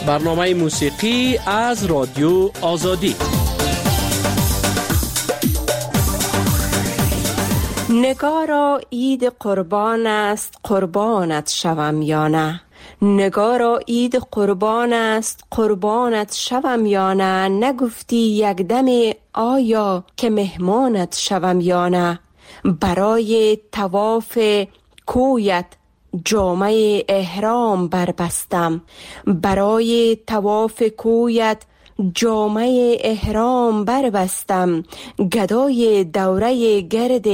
برنامه موسیقی از رادیو آزادی. نگارا عید قربان است، قربانت شوم یا نه. نگارا عید قربان است، قربانت شوم یا نه. نگفتی یک دم آیا که مهمانت شوم یا نه. برای طواف کویت جامه احرام بربستم، برای طواف کویت جامه احرام بربستم. گدای دوره گرد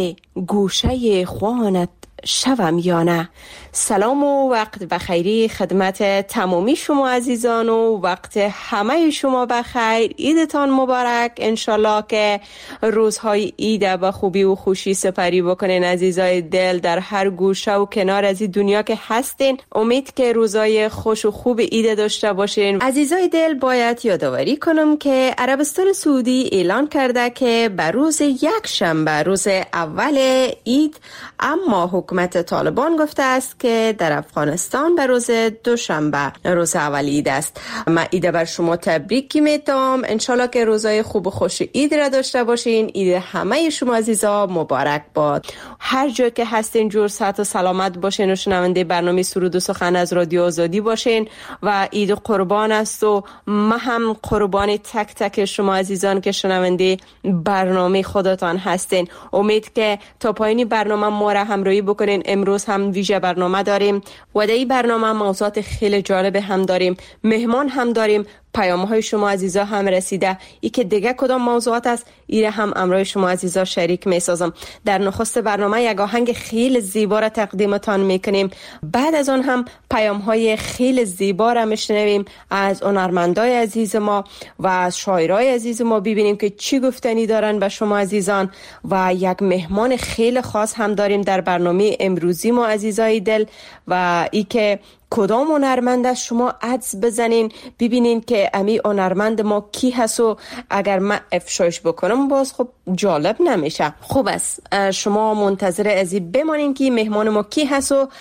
گوشه خوانت شوم یا نه. سلام و وقت بخیری خدمت تمامی شما عزیزان و وقت همه شما بخیر. عیدتان مبارک. انشالله که روزهای عید به خوبی و خوشی سپری بکنین عزیزای دل در هر گوشه و کنار از این دنیا که هستین. امید که روزهای خوش و خوب عید داشته باشین. عزیزای دل باید یادآوری کنم که عربستان سعودی اعلان کرده که به روز یک شنبه روز اول عید، اما حکومت طالبان گفته است که در افغانستان به روز دوشنبه روز اول عید است. من عید بر شما تبریک میتونم. انشالله که روزای خوب و خوش عید را داشته باشین. عید همه شما عزیزا مبارک باد. هر جا که هستین جور صحت و سلامت باشین و شنونده برنامه سرود و سخن از رادیو آزادی باشین و عید قربان است و ما هم قربان تک تک شما عزیزان که شنونده برنامه خودتان هستین. امید که تا پایین برنامه ما را همراهی بکنین. امروز هم ویژه برنامه داریم و در این برنامه موضوعات خیلی جالب هم داریم، مهمان هم داریم. پیام‌های شما عزیزا هم رسیده. ای که دیگه کدام موضوعات است ایره هم امروز شما عزیزا شریک می‌سازم. در نخست برنامه یک آهنگ خیلی زیبا را تقدیمتان میکنیم. بعد از آن هم پیام‌های خیلی زیبا را میشنویم از هنرمندای عزیز ما و از شاعرای عزیز ما، ببینیم که چی گفتنی دارن به شما عزیزان. و یک مهمان خیلی خاص هم داریم در برنامه امروزی ما عزیزای دل و ای که کدام هنرمند است شما عدس بزنین ببینین که امی هنرمند ما کی هست و اگر من افشایش بکنم باز خب جالب نمیشه. خوب است شما منتظر ازی بمانین که مهمان ما کی هست و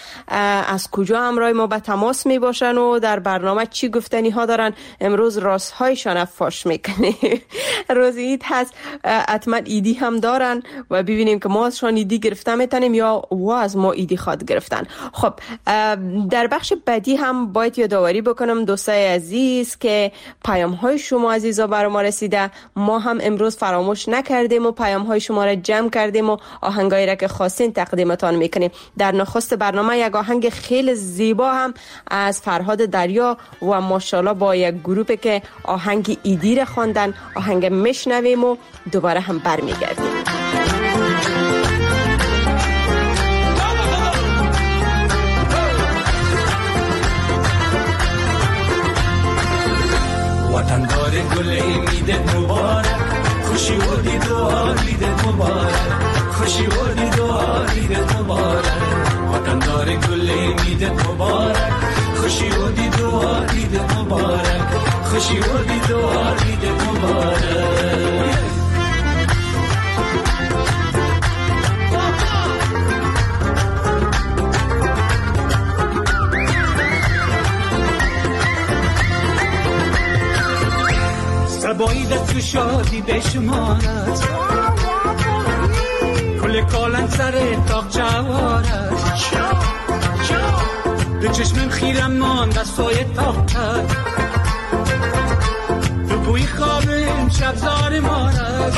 از کجا همراه ما به تماس می باشن و در برنامه چی گفتنی ها دارن. امروز راست هایشان فاش میکنه. روز عید هست، حتما ایدی هم دارن و ببینیم که ما ازشان ایدی گرفته میتونیم یا و از ما ایدی خواد گرفتن. خب در بخش بعدی هم باید یادآوری بکنم دوستای عزیز که پیام های شما عزیزا برای ما رسیده. ما هم امروز فراموش نکردیم و پیام های شما را جمع کردیم و آهنگایی را که خواستین تقدیمتان میکنیم. در نخست برنامه یک آهنگ خیلی زیبا هم از فرهاد دریا و ماشاءالله با یک گروه که آهنگ ایدی را خواندن آهنگ میشنویم و دوباره هم برمیگردیم. وطندار گل امیدت مبارک، خوشی و دیدار عیدت مبارک، خوشی و دیدار عیدت مبارک. وطندار گل امیدت مبارک، خوشی و دیدار عیدت مبارک، خوشی و دیدار عیدت مبارک. سباییدت تو شادی بشمارد، کل کالن سر تاق جوارد. به چشمم خیرم ماند از سایه تاقت، تو بوی خوابم شبزار مارد،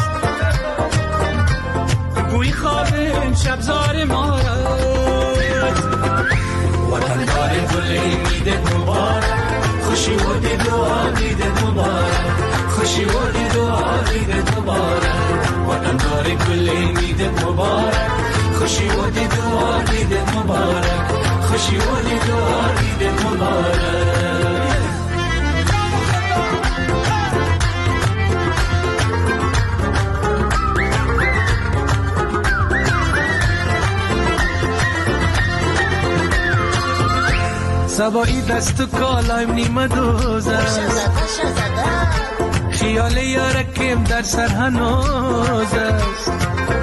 تو بوی خوابم شبزار مارد. وطندار گل امیدت مبارک، خوشی و دیدار عیدت مبارک، خوشی و دیدار عیدت مبارک. وطندار گل امیدت مبارک، خوشی و دیدار عیدت مبارک، خوشی و دیدار عیدت مبارک. سبایی دست و کالایم نیمه دوز است، خیال یارکم در سر هنوز است.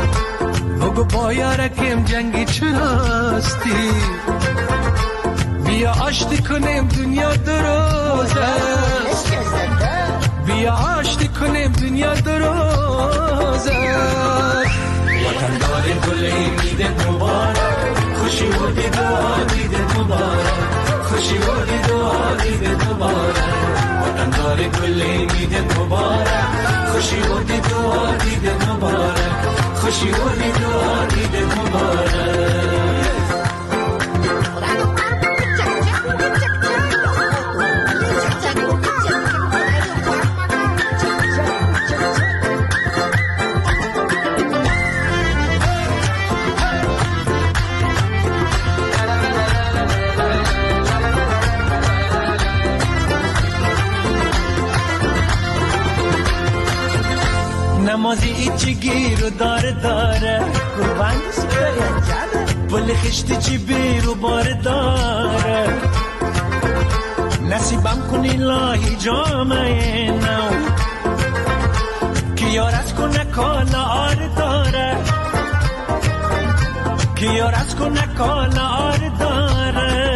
بگو با یارکم جنگی چراستی، بیا آشتی کنیم دنیا دروز است بیا آشتی کنیم دنیا دروز است وطن دار گل امیدت مبارک خوشی و دعا دیدت مبارک خوشی و دعا دیدت مبارک وطن دار گل امیدت مبارک خوشی و دعا دیدت مبارک خوشی و دعا دیدت مبارک نمازی ایچی گیر و داره قربان بل خشتی چی بیر و بار داره نصیبم کنی لاهی جامعه نو که یار از کنه کالا آر داره که یار از کنه کالا آر داره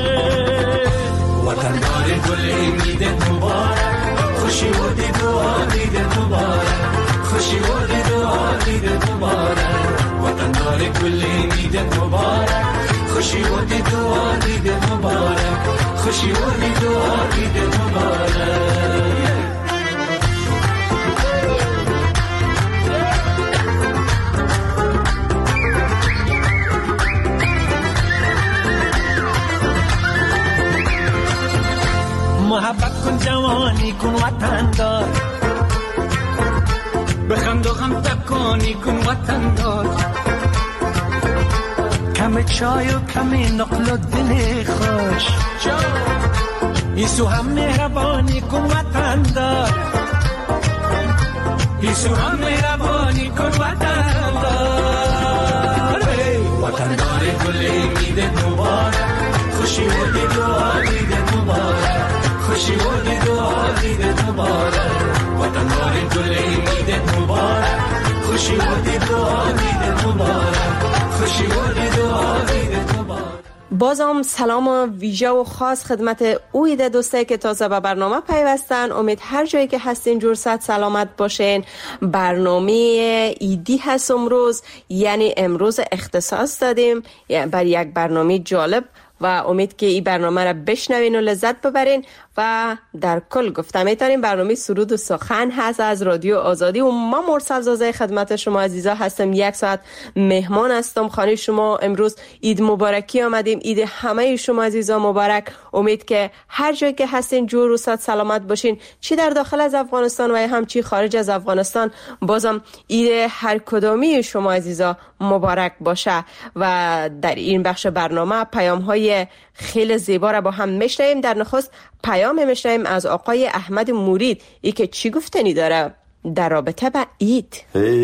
وطن داره گل امیدت مبارک خوشی و دعا دیدت مبارک خوشی و دعا دیدت مبارک وطن داره گل امیدت مبارک خوشی و دعا دیدت مبارک خوشی و دعا دیدت مبارک محبت کن جوانی کن وطن دار بخند و غم تکانی کن وطن دار کم چای و کم نقل و دل خوش ایسو هم مهربانی کن وطن دار ایسو هم مهربانی کن وطن دار وطن دار گل امیدت مبارک خوشی و دعا دیدت مبارک خوشی و دعا دیدت مبارک وطن دار گل امیدت مبارک خوشی و دعا دیدت مبارک خوشی و دعا دیدت مبارک. بازم سلام ویژه و خاص خدمت اوید دوسته که تازه به برنامه پیوستن. امید هر جایی که هستین جور صد سلامت باشین. برنامه ایدی هست امروز، یعنی امروز اختصاص دادیم بر یک برنامه جالب و امید که این برنامه را بشنوین و لذت ببرین. و در کل گفتم میتونیم برنامه سرود و سخن هست از رادیو آزادی و ما مرسل زازه خدمت شما عزیزا هستم. 1 ساعت مهمان هستم خانه شما. امروز عید مبارکی آمدیم. عید همه شما عزیزا مبارک. امید که هر جایی که هستین جور و صد سلامت باشین، چی در داخل از افغانستان و هم چی خارج از افغانستان. بازم عید هر کدامی شما عزیزا مبارک باشه. و در این بخش برنامه پیام های خیلی زیبا را با هم میشنویم. در نخست پیام میشنویم از آقای احمد مرید، ای که چی گفتنی داره در رابطه با عید.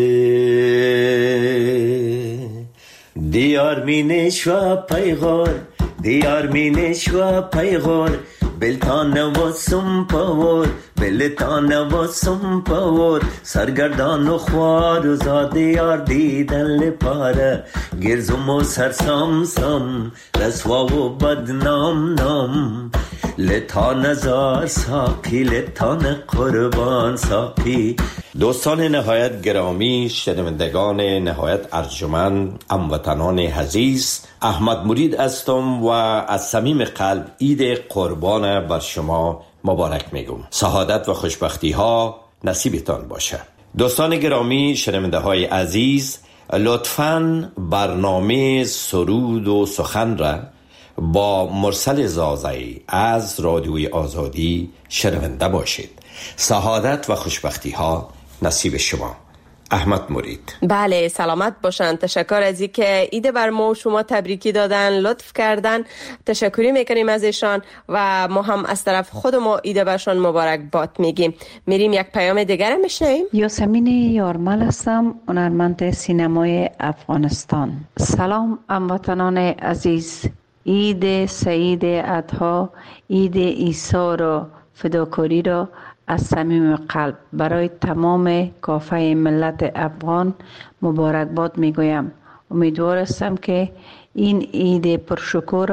دیار مینش و پیغار دیار مینش و پیغار بلتان و سمپاور بلتان و سمپاور سرگردان و خوار و زاده یار دیدن لپاره گرزم و سرسام سام رسوا و بدنام نام لتان هزار ساقی لتان قربان ساقی. دوستان نهایت گرامی، شنوندگان نهایت ارجمند، هموطنان عزیز، احمد مرید هستم و از صمیم قلب عید قربان بر شما مبارک میگم. سعادت و خوشبختی ها نصیبتان باشه. دوستان گرامی، شنونده های عزیز، لطفاً برنامه سرود و سخن را با مرسل زازایی از رادیوی آزادی شنونده باشید. سعادت و خوشبختی ها نصیب شما. احمد مرید. بله، سلامت باشن. تشکر از این که ایده بر ما و شما تبریکی دادن، لطف کردن. تشکری میکنیم از ایشان و ما هم از طرف خود ما ایده برشان مبارک باد میگیم. میریم یک پیام دیگر میشنویم. یاسمین یارمل هستم، هنرمند سینمای افغانستان. سلام هموطنان عزیز. عید سعید اضحی، عید عیسی را فداکاری را از صمیم قلب برای تمام کافه ملت افغان مبارکباد میگویم. امیدوار هستم که این عید پرشکوه را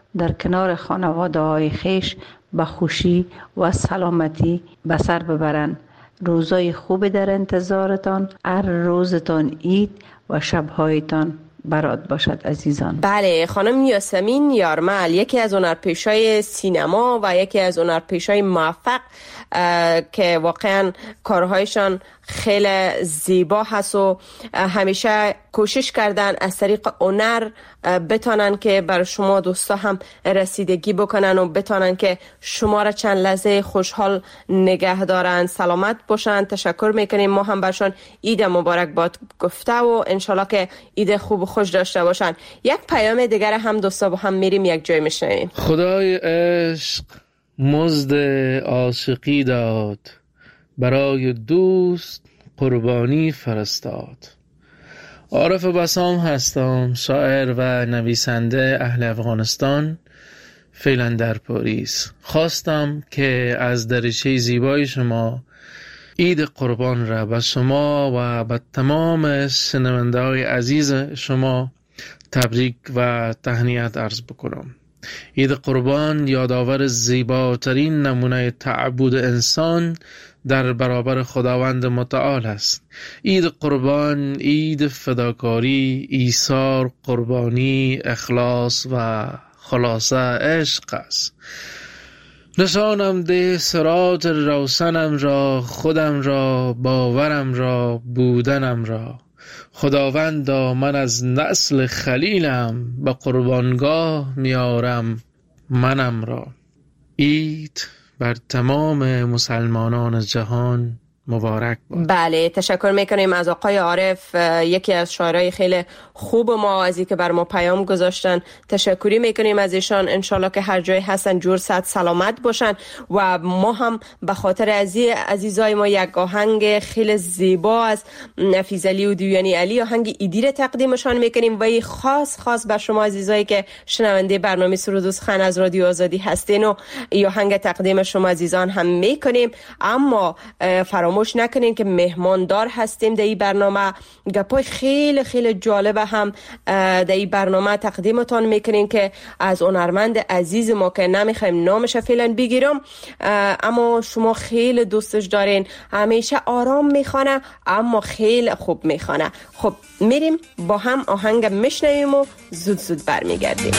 در کنار خانواده های خیش به خوشی و سلامتی به سر ببرند. روزای خوب در انتظارتان. هر روزتان عید و شبهایتان برات باشد عزیزان. بله، خانم یاسمین یارمل یکی از هنرپیشای سینما و یکی از هنرپیشای موفق که واقعا کارهایشان خیلی زیبا هست و همیشه کوشش کردن از طریق هنر بتانن که بر شما دوستا هم رسیدگی بکنن و بتانن که شما را چند لحظه خوشحال نگه دارن، سلامت باشن. تشکر میکنیم. ما هم برشان عید مبارک باد گفته و انشالله که عید خوب و خوش داشته باشن. یک پیام دیگر هم دوستا با هم میریم یک جای میشنویم. خدای عشق مزد عاشقی داد، برای دوست قربانی فرستاد. عارف بسام هستم، شاعر و نویسنده اهل افغانستان، فعلا در پاریس. خواستم که از دریچه زیبای شما عید قربان را به شما و به تمام شنونده های عزیز شما تبریک و تهنیت عرض بکنم. عید قربان یادآور زیباترین نمونه تعبد انسان در برابر خداوند متعال است. عید قربان عید فداکاری، ایثار، قربانی، اخلاص و خلاصه عشق است. نشانم ده صراط روشنم را، خودم را، باورم را، بودنم را. خداوندا من از نسل خلیلم، به قربانگاه میارم منم را. عید بر تمام مسلمانان جهان مبارک باد. بله، تشکر میکنیم از آقای عارف، یکی از شاعرای خیلی خوب ما، از اینکه بر ما پیام گذاشتن. تشکری میکنیم از ایشان. انشالله که هر جای هستن جور صحت سلامت باشن و ما هم به خاطر عزیزای ما یک آهنگ خیلی زیبا از نفیس علی و دیوانی علی، آهنگ ایدی را تقدیمشان میکنیم و خاص به شما عزیزایی که شنونده برنامه سرود و سخن از رادیو آزادی هستین و این آهنگ تقدیم شما عزیزان هم میکنیم. اما فراموش نکنین که مهماندار هستیم در این برنامه. گپای خیلی خیلی جالب هم در این برنامه تقدیمتان میکنین که از هنرمند عزیز ما که نمیخوایم نامش فعلا بگیرم، اما شما خیلی دوستش دارین، همیشه آرام میخونه اما خیلی خوب میخونه. خب میریم با هم آهنگ میشنویم و زود برمیگردیم.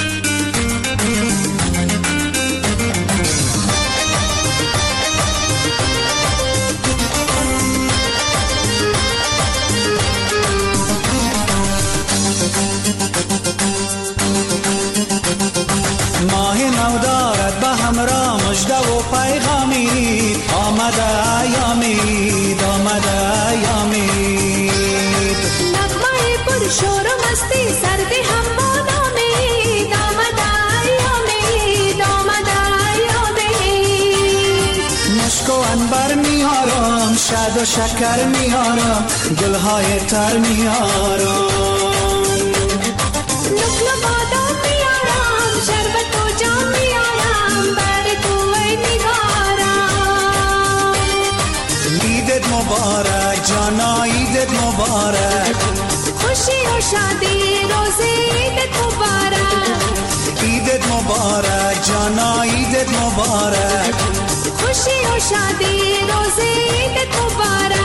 ماه نو دارد به همراه مژده و پیغامی، آمده ایامید، آمده ایامید. نغمه پر شور و مستی سردی هم بادامید، آمده ایامید، آمده ایامید. مشک و عنبر میارم، شاد و شکر میارم، گلهای تر میارم. نقل بادام میارم، شربت و جام میارم، بر تو ای نگارم. عیدت مبارک جانا، عیدت مبارک، خوشی و شادی روز عیدت مبارک. عیدت مبارک جانا، عیدت مبارک، خوشی و شادی روز عیدت مبارک.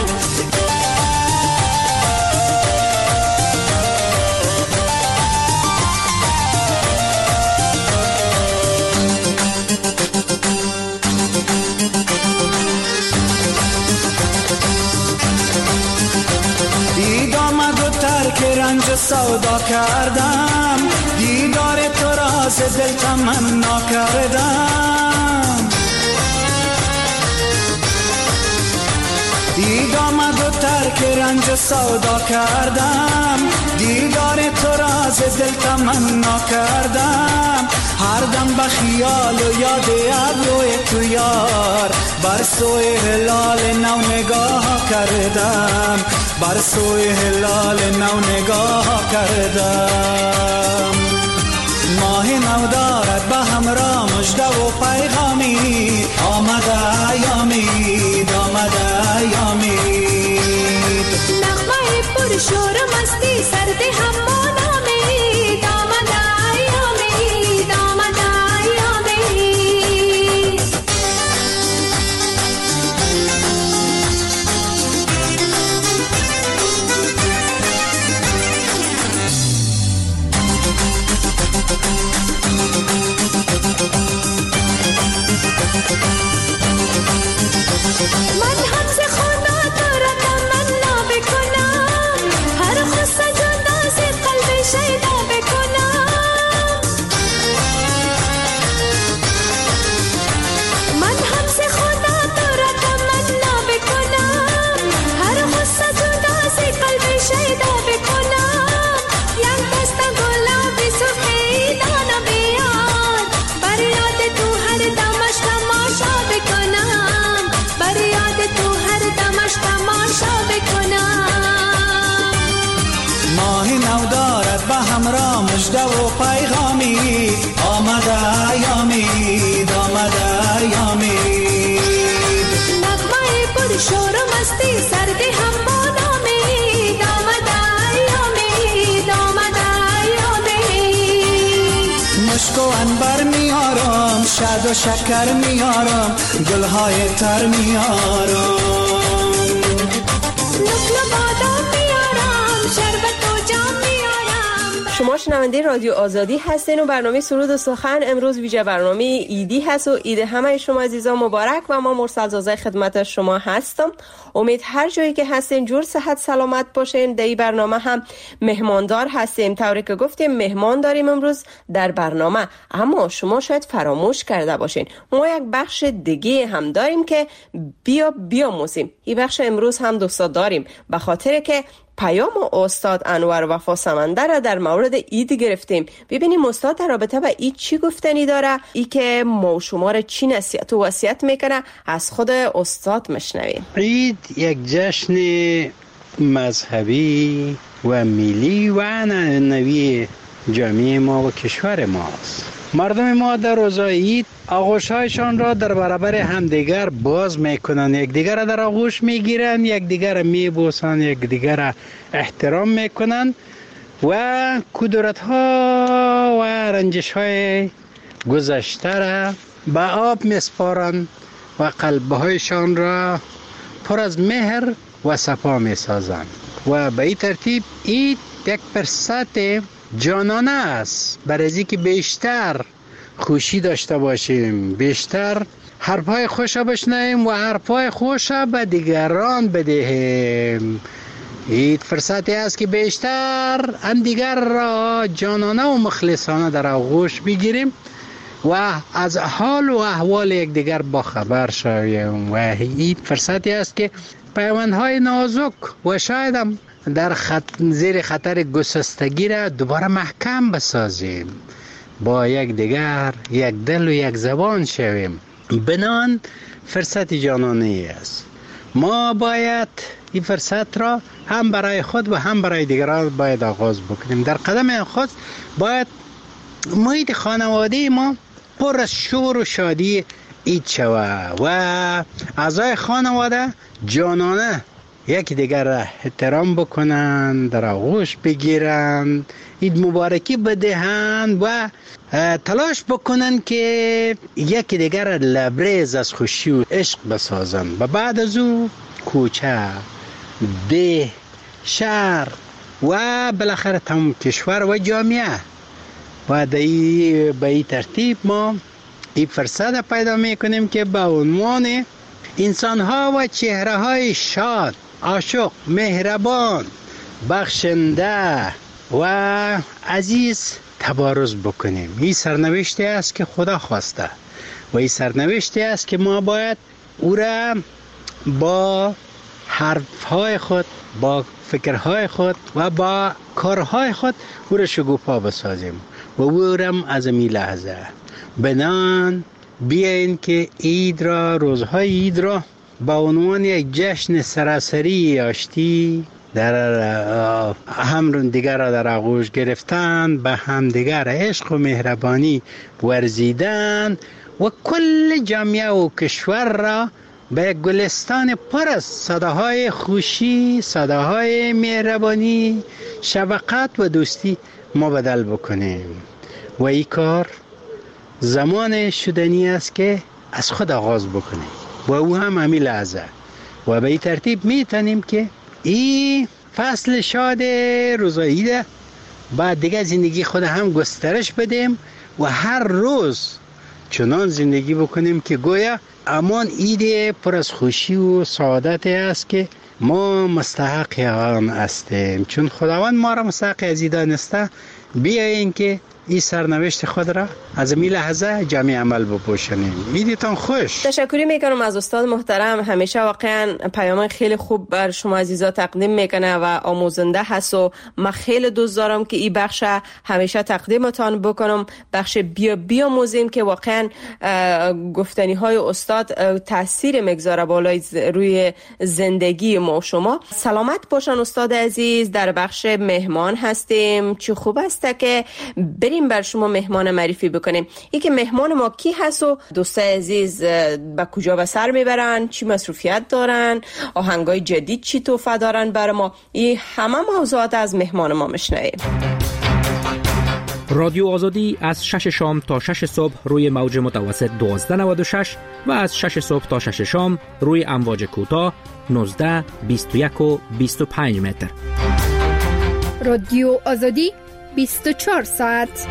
دید آمد و ترک رنج سودا کردم، دیدار تو راز دل تمنا کردم. دید آمد و ترک رنج سودا کردم، دیدار تو راز دل تمنا کردم. هر دم به خیال و یاد ابروی تو یار، بر سوی هلال نو نگاه کردم، بر سوی هلال نو نگاه کردم. ماه نو دارد به همراه مژده و پیغامی، آمده ایامید، آمده ایامید. نغمه پر شور و مستی سردی هم بادامید، آمده ایامید، آمده شیدا بکنم یک دست گلابی سرخی دانا بیار بر یاد تو هر دمش تماشا بکنم بر یاد تو هر دمش تماشا بکنم ماه نو دارد به همراه مژده و پیغامی آمده ایامید آمده ایامید نغمه پر شور و مستی سردی هم با نامید آمده ایامید آمده ایامید مشک و عنبر میارم شاد و شکر میارم گلهای تر میارم نقل بادام میارم شربت و جام میارم شما شنونده رادیو آزادی هستین و برنامه سرود و سخن امروز ویژه برنامه ایدی هست و عید همه شما عزیزان مبارک و ما مرسل زازه خدمت شما هستم. امید هر جایی که هستین جور صحت سلامت باشین. در این برنامه هم مهماندار هستیم، طوری که گفتیم مهمان داریم امروز در برنامه، اما شما شاید فراموش کرده باشین ما یک بخش دیگه هم داریم که بیاموزیم. این بخش امروز هم دوستا داریم به خاطر که پیام استاد انور وفا سمندر را در مورد عید گرفتیم. ببینیم استاد در رابطه با عید چی گفتنی داره، ای که ما و شما را چی نصیحت و وصیت میکنه از خود استاد مشنویم. عید یک جشن مذهبی و ملی و معنوی جامعه ما و کشور ماست. مردم ما در روزهای عید آغوش‌هایشان را در برابر همدیگر باز میکنند، یکدیگر را در آغوش میگیرند، یکدیگر را میبوسند، یکدیگر را احترام میکنند و کدورت‌ها و رنجش‌های گذشته را به آب میسپارند و قلب‌هایشان را پر از مهر و صفا میسازند و به این ترتیب عید یک فرصت جانانه است برای از اینکه بیشتر خوشی داشته باشیم، بیشتر حرفای خوش بشنویم و حرفای خوش به دیگران بدهیم. عید فرصتی است که بیشتر دیگر را جانانه و مخلصانه در آغوش بگیریم و از حال و احوال یکدیگر با خبر شویم و عید فرصتی است که پیوندهای نازک و شاید هم در زیر خطر گسستگی را دوباره محکم بسازیم، با یک دیگر یک دل و یک زبان شویم. بنان فرصت جانانه است. ما باید این فرصت را هم برای خود و هم برای دیگران باید آغاز بکنیم. در قدم خود باید محیط خانواده ما پر از شور و شادی عید شود و اعضای خانواده جانانه یکی دیگر را احترام بکنند، در آغوش بگیرند، عید مبارکی بدهند و تلاش بکنند که یکی دیگر را لبریز از خوشی و عشق بسازند و بعد از او کوچه، ده، شهر و بالاخره تمام کشور و جامعه و به این ترتیب ما این فرصت پیدا میکنیم که به عنوان انسان‌ها و چهره‌های شاد، عاشق، مهربان، بخشنده و عزیز تبارز بکنیم. این سرنوشتی است که خدا خواسته و این سرنوشتی است که ما باید او را با حرفهای خود، با فکرهای خود و با کارهای خود او را شکوفا بسازیم و او را از این لحظه بنان بیاین که عید را، روزهای عید را با عنوان یک جشن سراسری آشتی در هم دیگر را در آغوش گرفتن، به هم دیگر عشق و مهربانی ورزیدن و کل جامعه و کشور را به گلستان پر از صداهای خوشی، صداهای مهربانی، شفقت و دوستی مبدل بکنیم و این کار زمان شدنی است که از خود آغاز بکنیم و او هم همین لحظه و به این ترتیب میتونیم که این فصل شاد روزهای عید بعد دیگه زندگی خود هم گسترش بدیم و هر روز چنان زندگی بکنیم که گویا امان عید پر از خوشی و سعادت است که ما مستحق آن هستیم. چون خداوند ما را مستحق از این دانسته، بیاییم که این سرنوشت خود را از این لحظه جمعی عمل بپوشانیم. ایدتان خوش. تشکری میکنم از استاد محترم. همیشه واقعا پیام خیلی خوب بر شما عزیزا تقدیم میکنه و آموزنده هست و من خیلی دوست دارم که این بخش همیشه تقدیمتان بکنم، بخش بیاموزیم که واقعا گفتنی های استاد تاثیر میگذاره بالای روی زندگی ما. شما سلامت باشن استاد عزیز. در بخش مهمان هستیم. چه خوب است که بریم بر شما مهمان معرفی بکنیم. ای که مهمان ما کی هست و دوستای عزیز به کجا به سر میبرن، چی مصروفیت دارن، آهنگای جدید چی تحفه دارن برای ما، این همه موضوعات از مهمان ما میشنویم. رادیو آزادی از 6 شام تا 6 صبح روی موج متوسط 1296 و از 6 صبح تا 6 شام روی امواج کوتاه 19 21 و 25 متر. رادیو آزادی 24 ساعت.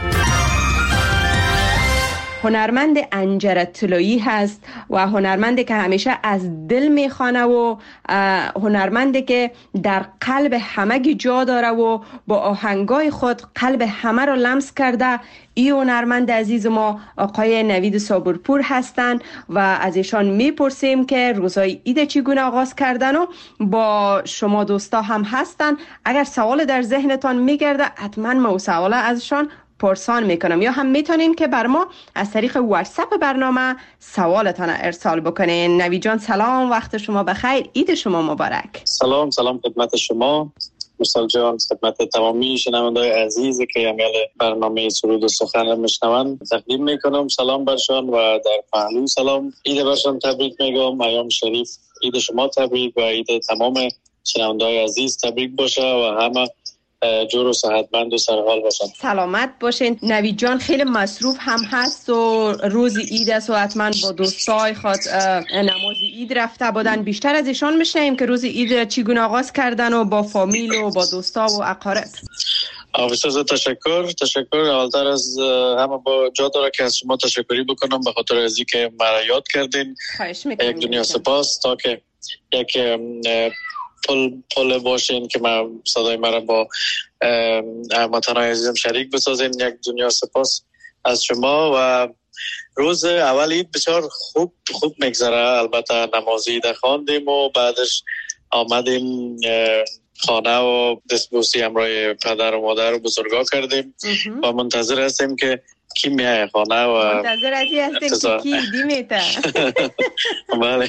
هنرمند انجر طلایی هست و هنرمندی که همیشه از دل میخوانه و هنرمندی که در قلب همگی جا داره و با آهنگای خود قلب همه را لمس کرده. این هنرمند عزیز ما آقای نوید صابرپور هستند و از ایشان میپرسیم که روزای عید چگونه آغاز کردن و با شما دوستا هم هستن. اگر سوال در ذهنتان میگرده حتما ما سوال ازشان پرسان میکنم، یا هم میتونین که بر ما از طریق واتساپ برنامه سوالتان ارسال بکنین. نوید جان سلام، وقت شما بخیر، عید شما مبارک. سلام خدمت شما مرسل جان، خدمت تمامی شنوندگان عزیز که امیال برنامه سرود و سخن میشنوند تقدیم میکنم سلام برشان و در پهلو سلام عید برشان تبریک میگم. ایام شریف عید شما تبریک و عید تمام شنوندگان عزیز تبریک باشه و همه جور و صحتمند و سرحال باشن. سلامت باشین. نوید جان خیلی مصروف هم هست و روز عید است و حتما با دوستای خود نماز عید رفته بودن. بیشتر از ایشان میشنیم که روز عید چگونه آغاز کردن و با فامیل و با دوستا و اقارب. بسیار تشکر. اولتر از همه با جا داره که از شما تشکری بکنم به خاطر از اینکه مرا یاد کردین. یک دنیا سپاس تا که یک پل باشین که من صدای مرا با هموطنان عزیزم شریک بسازین. یک دنیا سپاس از شما و روز اول عید بسیار خوب میگذره. البته نماز عید خواندیم و بعدش آمدیم خانه و دستبوسی همراه پدر و مادر و بزرگا کردیم و منتظر هستیم که کی میای خانه و منتظر هستیم که کی عیدی میته. بله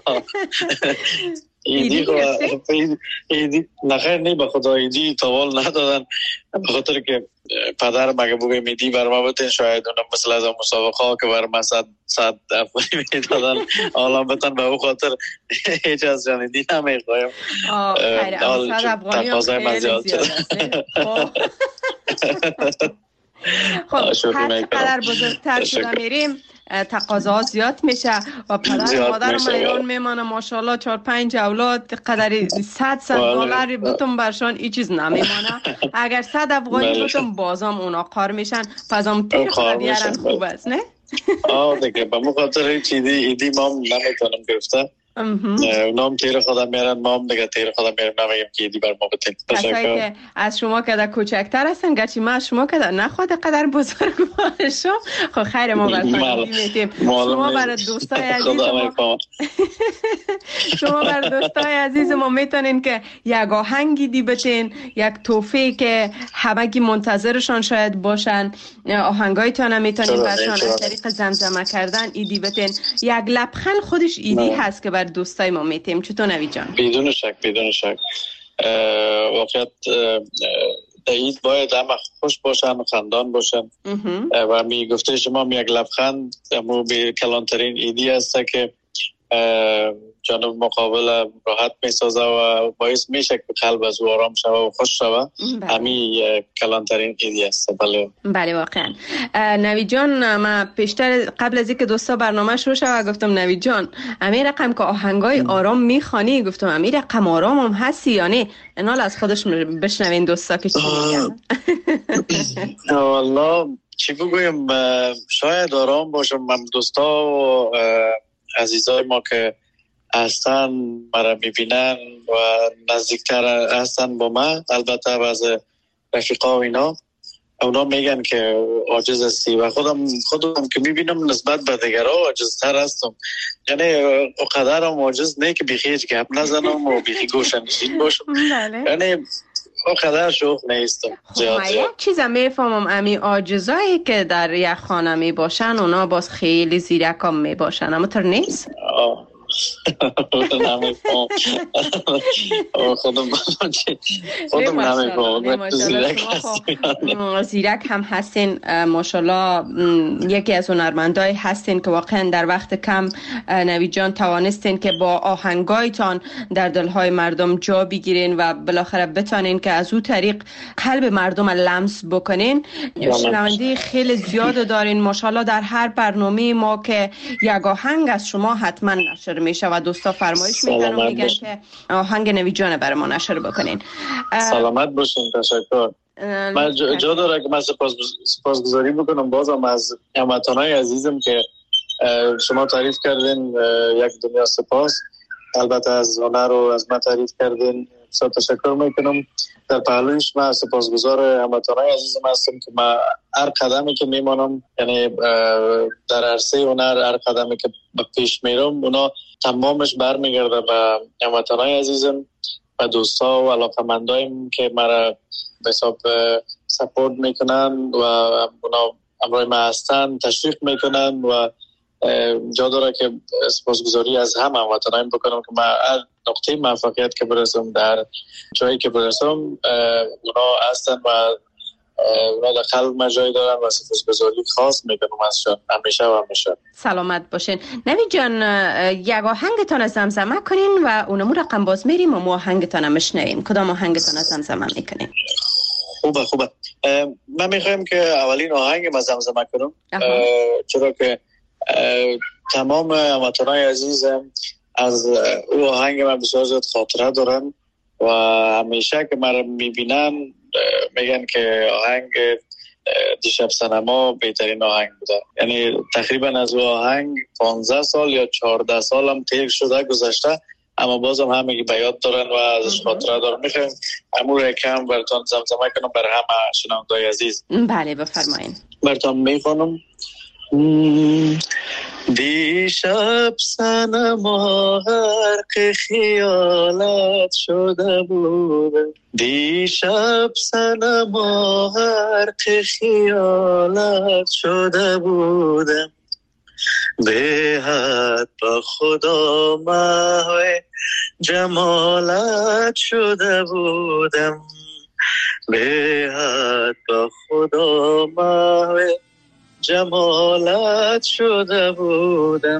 ایدی نخیر نی به خدا ایدی توال ندادن به خاطر که پدر مگه بگه میدی بر ما بتین شاید اونم مثل از مسابقه ها که بر ما 100 افغانی میدادن حالا بتن به او خاطر هیچ از جانیدی نمیخوایم. خیلی 100 افغانی هم خیلی زیاد خب هر چقدر بزرگتر شده میریم تقاضا زیاد میشه و پدر و مادر ایران میمانه ماشاءالله 4-5 اولاد قدری $100 بتون برشان این چیز نمیمانه. اگر 100 افغانی بتون بازم اونا قار میشن پس تیر خود دیارن خوب است نه؟ دیگه به مخاطر هیچ ایدی ما نمیتونم گرفته. نام تیر خودم میرن ما هم دیگه تیر خودم میرم نمیم که ایدی بر ما بتین. کسایی که از شما که در کوچکتر هستن گرچه ما از شما که در نخواد قدر بزرگ باشم خب خیر ما براتون میتیم. شما برای دوستای عزیز ما شما برای دوستای عزیز ما میتونین که یک آهنگی دی بتین، یک توفی که همگی منتظرشان شاید باشن، آهنگایتان هم میتونین برشان از طریق زمزمه کردن ایدی بتین. یک لبخند خودش ایدی هست که بر دوستای ما میتیم. چطور نوید جان؟ بدون شک واقعیت عید باید همه خوش باشن، خندان باشن و می گفته شما یک لبخند مو به کلانترین ایدی است که جانب مقابل راحت میسازه و باعث میشه که قلب از او آرام شوه و خوش شوه. همین کلانترین ایدی است. بله واقعا. نوید جان من پیشتر قبل از اینکه دوستا برنامه شروع شوه گفتم نوید جان امیر رقم که آهنگای آرام میخوانی، گفتم امیر رقم آرام هم هستی یا نه؟ انال از خودش بشنوین دوستا که چی میگن. والله چی بگویم، شاید آرام باشم. من دوستا و عزیزای ما که هستن مرا میبینن و نزدیکتر هستن با من، البته بعض رفیقا و اینا اونا میگن که عاجز هستی و خودم که میبینم نسبت به دیگرها عاجزتر هستم. یعنی اقدرم عاجز نه که بیخی هیچ گپ نزنم و بیخی گوشنشین باشم. یعنی اقدر شوخ نیستم. یک چیزم میفهمم امی عاجزایی که در یک خانه می باشن اونا باز خیلی زیرکام می باشن، اما تر نیست؟ نمیفهم. خودم نمیفهم. زیرک هم هستین ماشاءالله. یکی از هنرمندای هستین که واقعا در وقت کم نوید جان توانستین که با آهنگایتان در دلهای مردم جا بگیرین و بالاخره بتانین که از او طریق قلب مردم لمس بکنین. شنونده خیلی زیاد دارین ماشاءالله. در هر برنامه ما که یک آهنگ از شما حتما نشر میشه و دوستا فرمایش میکنن و میگن که آهنگ نوید جان برای ما نشر بکنین. سلامت باشین. تشکر. من جا داره که من سپاسگزاری بکنم بازم از هموطنای عزیزم که شما تعریف کردین. یک دنیا سپاس. البته از هنر رو از من تعریف کردین. بسیار تشکر میکنم. در پهلویش من سپاسگزار هموطنای عزیزم هستم که من هر قدمی که میمانم، یعنی در عرصه هنر هر قدمی که پیش میرم اونا تمامش برمیگرده به هموطنای عزیزم و دوستا و علاقمندایم که مرا به حساب سپورت میکنن و اونا همراه من هستن، تشویق میکنن و جا داره که سپاسگزاری از همه هموطنایم بکنم که من هر نقطه موفقیت که برسم، در جایی که برسم اونا هستن و اونا در قلب من جای دارن و سپاسگزاری خاص میکنم ازشان همیشه و همیشه. سلامت باشین. نوید جان یک آهنگتان از زمزمه کنین و اونمو رقم باز میریم و ما آهنگتان هم شنویم. کدام آهنگتان از زمزمه میکنین؟ خوبه. من میخوایم که اولین آهنگ از زمزمه کنم چرا که تمام هموطنای عزیزم از او آهنگ من بسیار زیاد خاطره دارن و همیشه که من میبینن میگن که آهنگ دیشب سینما بهترین آهنگ بوده. یعنی تقریبا از او آهنگ 15 سال یا 14 سال هم تیر شده گذشته، اما بازم همه به یاد دارن و ازش خاطره دارن. میخوایم امور کم براتون زمزمه کنم برای همه شنوندگان عزیز. بله بفرمایید. براتون میخوانم. دیشب سنما غرق خیالت شده بودم، دیشب سنما غرق خیالت شده بودم، به حد با خدا محو جمالت شده بودم، به حد با خدا محو جمالت شده بودم،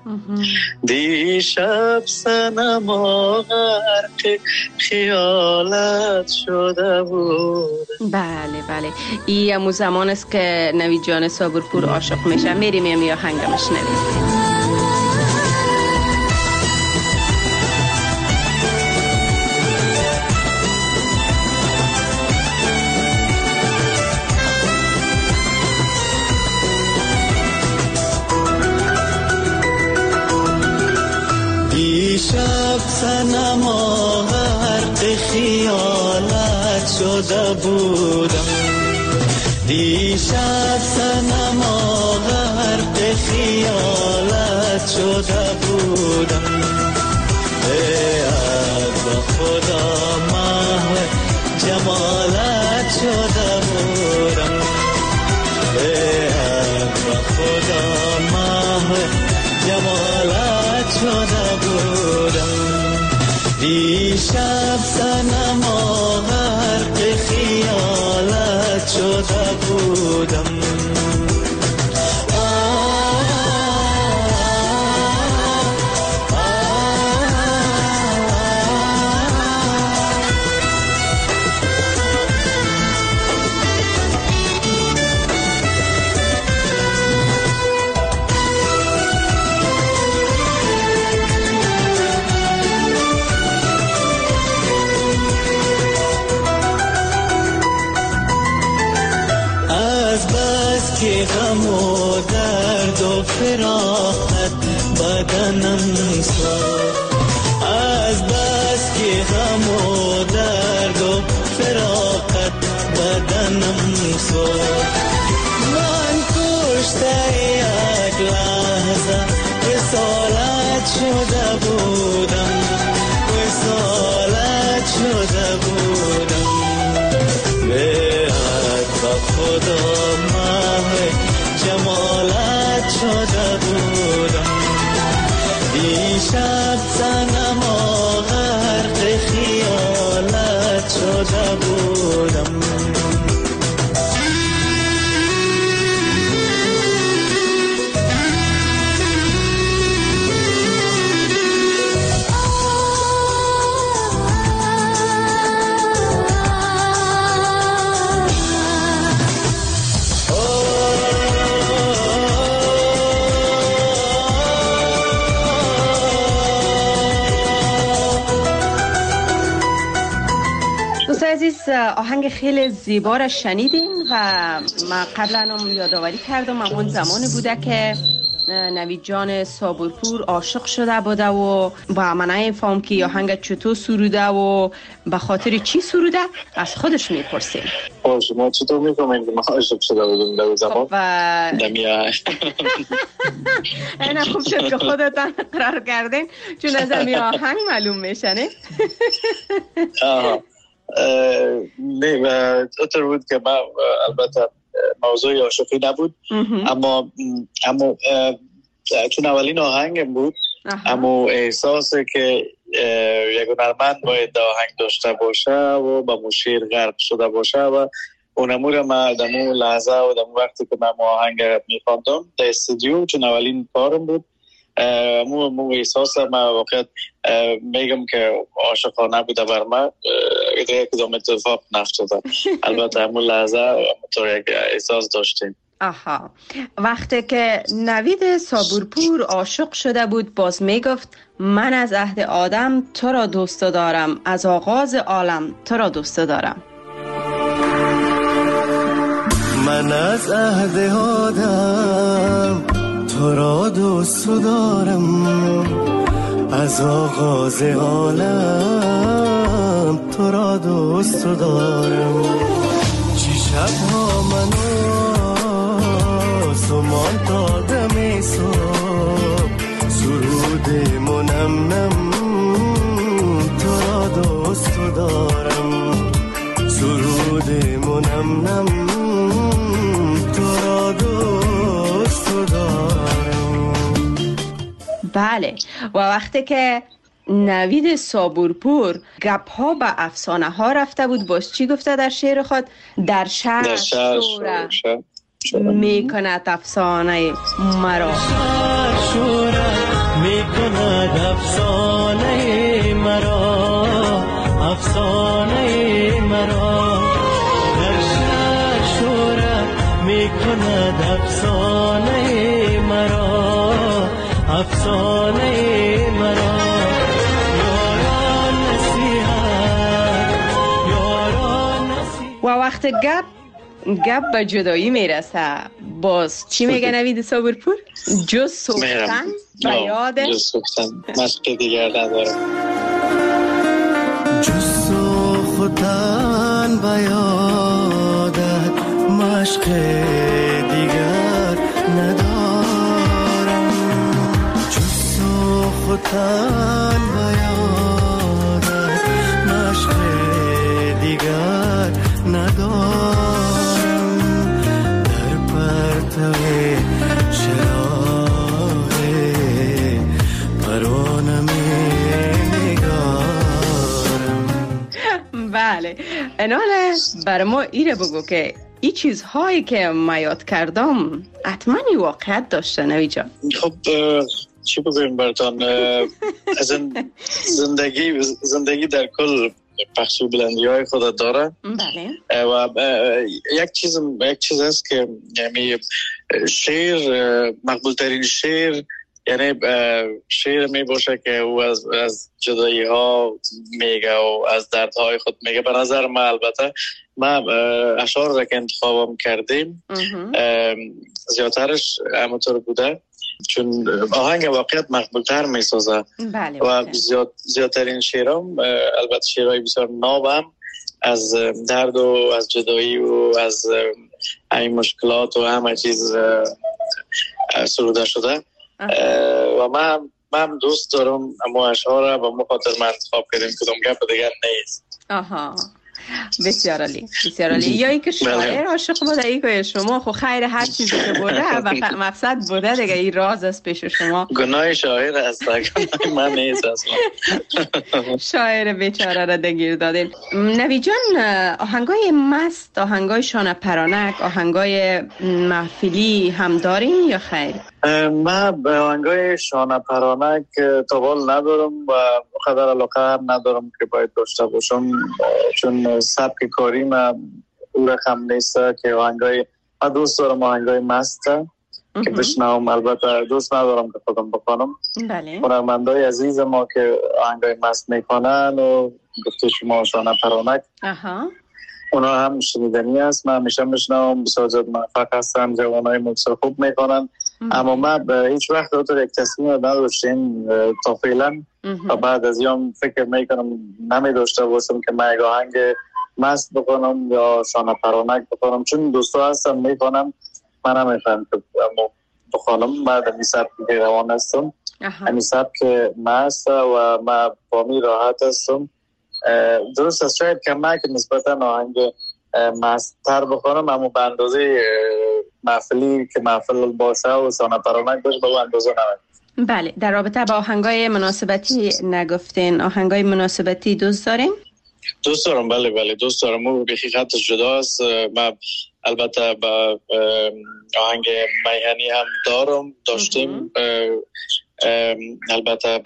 دیشب سنما غرق خیالت شده بودم. بله این همون زمان است که نوید جان صابرپور عاشق میشه. میریم یا آهنگمش نوید. دیشب سنما غرق خیالت شده بودم، دیشب سنما غرق خیالت شده بودم، با خدا محو جمالت شده بودم، با خدا محو جمالت شده بودم، دیشب سنما غرق خیالت شده بودم. که غم و درد و فراقت بدنم ساخت، از بس که غم و درد و فراقت بدنم شمسو من کشته یک لحظه وصالت شده بودم وصالت شده بودم بیاد با خدا ماه جمالت شده بودم دیشب سنم غرق خیالت شده بودم عزیز، آهنگ خیلی زیبا را شنیدین و ما قبلا هم یادآوری کردم اون زمان بوده که نوید جان صابرپور عاشق شده بوده و با من نفهم که آهنگ چطور سروده و به خاطر چی سروده از خودش میپرسیم. شما چطور میفهمین که ما عاشق شده بودیم در زمان؟ نه خوب شد که خودتان قرار کردین چون از این آهنگ معلوم میشه نه؟ نه اطور بود که ما البته موضوع عاشقی نبود اما چون اولین آهنگم بود اما احساسه که یک هنرمند باید آهنگ داشته باشه و با موشیر غرق شده باشه و اونمور ما دمو لحظه و دمو وقتی که من آهنگ میخواندم در استودیو چون اولین کارم بود مو احساس ما واقعا میگم که عاشقانه بوده بر من یک کدام اتفاق نفتاده البته همون لحظه طور یک احساس داشتیم. آها، وقتی که نوید صابرپور عاشق شده بود باز میگفت من از عهد آدم تو را دوست دارم از آغاز عالم تو را دوست دارم. من از عهد آدم تو را دوست دارم از آغاز عالم تو را دوست دارم چی شبها منو سمان تا دم صبح سرود منم تو را دوست دارم سرود منم تو را دوست دارم. بله، و وقتی که نوید صابرپور گپ ها به افسانه ها رفته بود باز چی گفته در شعر خود؟ در شهر شوره میکند افسانه مرا شوره میکند افسانه مرا افسانه مرا در شهر شوره میکند افسانه مرا افسانه مرا یاران نصیحت و وقت گپ به جدایی میرسه باز چی میگه نوید صابرپور؟ جز سوختن به یاد جز سوختن مشق دیگر ندارم جز سوختن به یادت مشق دیگر ندارم جز سوختن به یادت مشق دیگر ندارم در پرتو چراغ پرانم نگارم. بله اناله بر ما ایره بگو که این چیزهایی که ما یاد کردم حتما این واقعیت داشته نوید جان. خب چی بگویم براتان زندگی در کل پخش بلندی های خود داره. بله. و یک چیز هست که یعنی شعر مقبول ترین شعر یعنی شعر می باشه که او از جدایی ها میگه و از دردهای خود میگه. به نظر من البته ما اشعار را که انتخابم کردیم زیادترش همونطور بوده چون آهنگ واقعیت مقبولتر میسازه. بله. و زیادترین شعرام البته شعرهای بسیار ناب هم از درد و از جدایی و از این مشکلات و همه چیز سروده شده. و من دوست دارم اما اشعار و مخاطر من انتخاب کردیم کدام گپ دیگر نیست. آها بسیار عالی بسیار عالی. یا اینکه شاعر عاشق بوده ای که شما خو خیر هر چیزی که بوده مقصد بوده دیگه، این راز است پیش شما. گناه شاعر است، گناه من نیست اصلا. شاعر بیچاره را دگیر دادین. نوی جان، آهنگای مست، آهنگای شانه پرانک، آهنگای محفلی هم دارین یا خیر؟ من به آهنگای شانه پرانک توال ندارم و قدر علاقه هم ندارم که باید داشته باشم، چون سبک کاری من او رقم نیست که آهنگای، من دوست دارم آهنگای مست که بشنوم، البته دوست ندارم که خودم بخونم. بله. هنرمندای عزیز ما که آهنگای مست میکنن و گفته شما شانه پرانک، اونا هم شنیدنی است، من همیشه میشنوم، بسیار زیاد موفق هستن، جوانای موسیقی خوب میکنن. اما من به هیچ وقت اوتر یک تصمیم نداشتیم تا فعلا و بعد از یام فکر میکنم نمی داشته باشم که من یک آهنگ مست بکنم یا شانه پرانک بکنم، چون دوستا هستم میکنم، من نمیفهم که بخونم. بعد همی سبک که روان هستم، همی سبک مست و من بامی راحت هستم. درست است شاید کمک نسبتا آهنگ مستر بخونم، اما به اندازه محفلی که محفل باشه و شانه پرانک باشه به اندازه نمید. بله. در رابطه با آهنگای مناسبتی نگفتین، آهنگای مناسبتی دوست دارین؟ دوست دارم، بله دوست دارم. او بخی خطش جدا است. من البته با آهنگ میهنی هم داشتیم، البته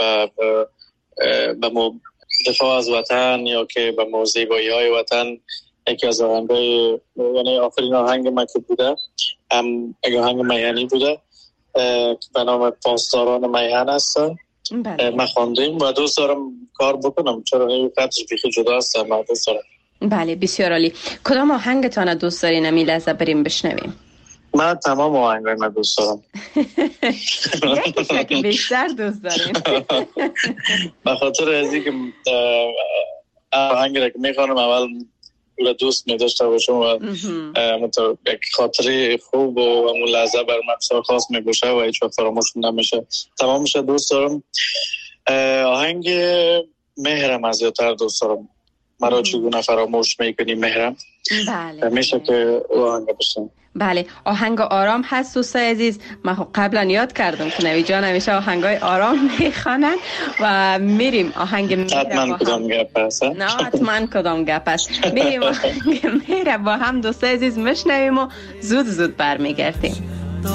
با دفاع از وطن یا که به موزیبایی های وطن، یکی از آهنگای، یعنی آخرین آهنگ من که بوده هم یک آهنگ میهنی بوده به نام پاسداران میهن است. من خواندیم و دوست دارم کار بکنم، چرا این خطش بیخی جدا است. من دوست دارم. بله بسیار عالی. کدام آهنگتان دوست دارین امی لحظه بریم بشنویم؟ من تمام آهنگای من دوست دارم. یکیش که بیشتر دوست داریم. به خاطر از اینکه آهنگی را که میخوانم اول رو دوست میداشته باشم و یک خاطری خوب و همون لحظه بر من بسیار خاص میباشه و هیچ وقت فراموش نمیشه. تمامش دوست دارم. آهنگ مهرم از زیادتر دوست دارم. مرا چگونه فراموش میکنی مهرم. بله. میشه که آهنگ بشنم. بله. آهنگ آرام هست دوستای عزیز. من قبلا یاد کردم که نوی جان همیشه آهنگای آرام میخوانن و میریم آهنگ مهر حتما کدام گپ هست؟ نه حتما کدام گپ هست. میریم آهنگ مهر با هم دوستای عزیز میشنویم و زود برمیگردیم.